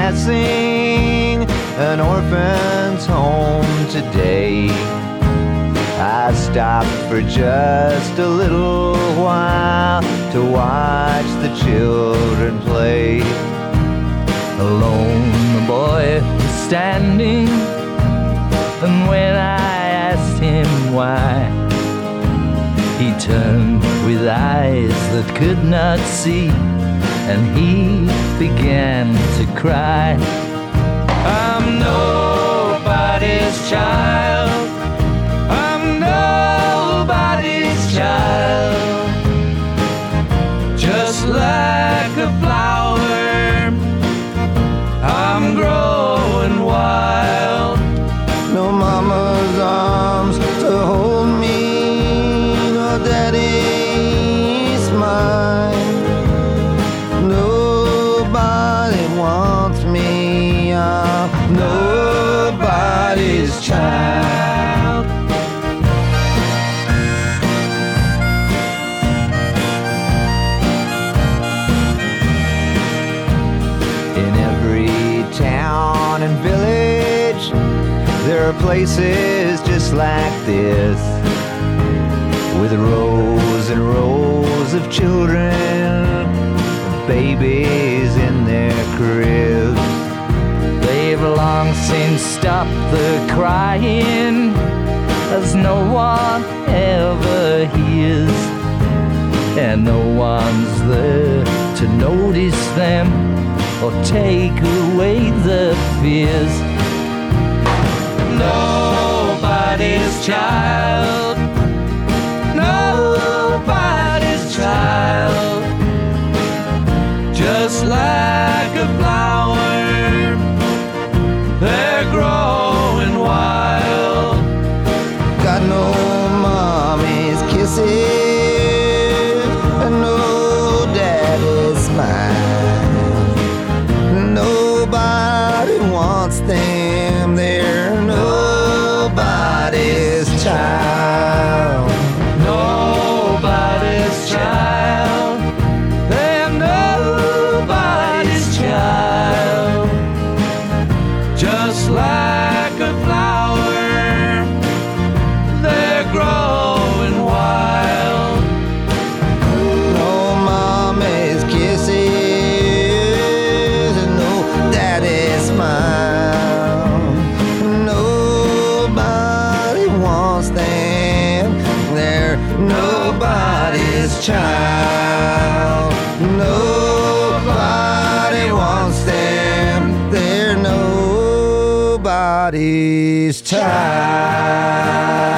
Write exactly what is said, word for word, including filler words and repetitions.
passing an orphan's home today. I stopped for just a little while to watch the children play. Alone the boy was standing, and when I asked him why, he turned with eyes that could not see, and he began to cry. I'm nobody's child, I'm nobody's child, just like a flower, I'm growing wild. No mama's arms to hold me, no daddy's mine. Nobody wants me, I'm nobody's child. In every town and village, there are places just like this, with rows and rows of children, babies in their cribs. They've long since stopped the crying, as no one ever hears, and no one's there to notice them or take away the fears. Nobody's child, nobody's child, just like a flower, they're growing wild. Got no mommy's kisses and no daddy's smile. Nobody wants them, they're nobody's child. Nobody's child, they're nobody's child, just like a flower, they're growing wild. No mommy's kisses and no daddy's smile. Nobody wants them, they're nobody's child. Nobody wants them, they're nobody's child.